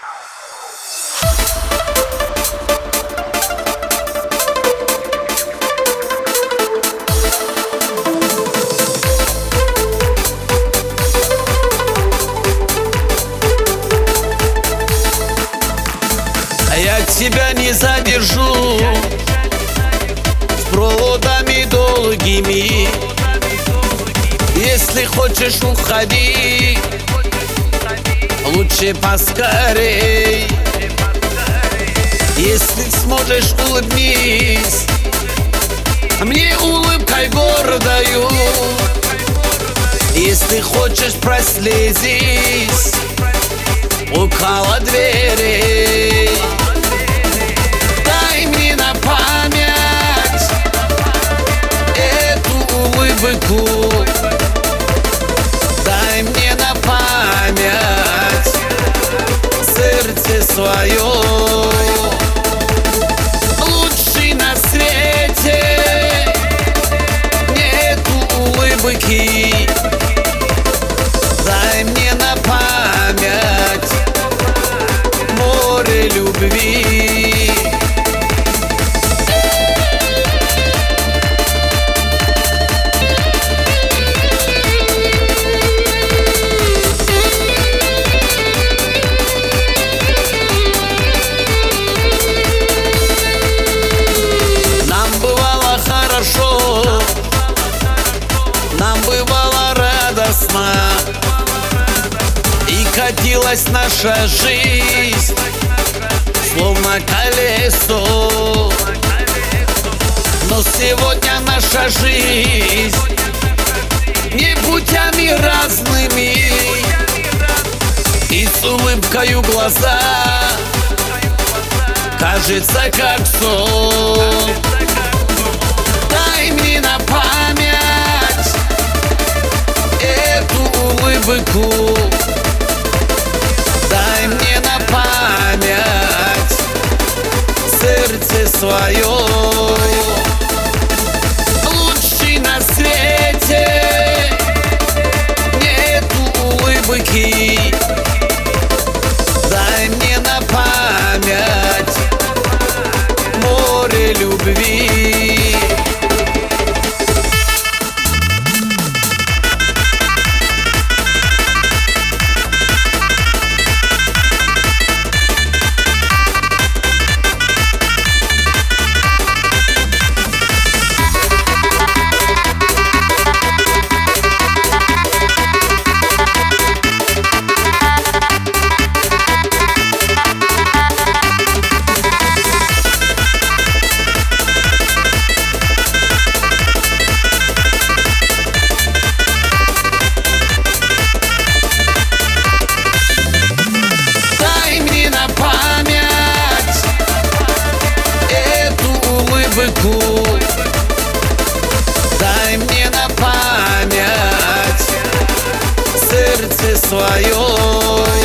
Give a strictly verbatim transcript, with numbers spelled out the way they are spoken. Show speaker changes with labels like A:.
A: Я тебя не задержу с проводами долгими. Если хочешь, уходи, лучше поскорей. Если сможешь, улыбнись мне улыбкой гордою. Если хочешь, прослезись около двери. Дай мне на память эту улыбку. Дай мне на память сердце свое. Лучше на свете нету улыбки. Дай мне на память море любви. Нам бывало хорошо, нам бывало радостно, и катилась наша жизнь словно колесо. Но сегодня наша жизнь не путями разными, и с улыбкою глаза кажется как сон. Дай мне на память эту улыбку. Дай мне на память сердце свое. Лучше на свете нету улыбки. Дай мне на память море любви. Дай мне на память сердце свое.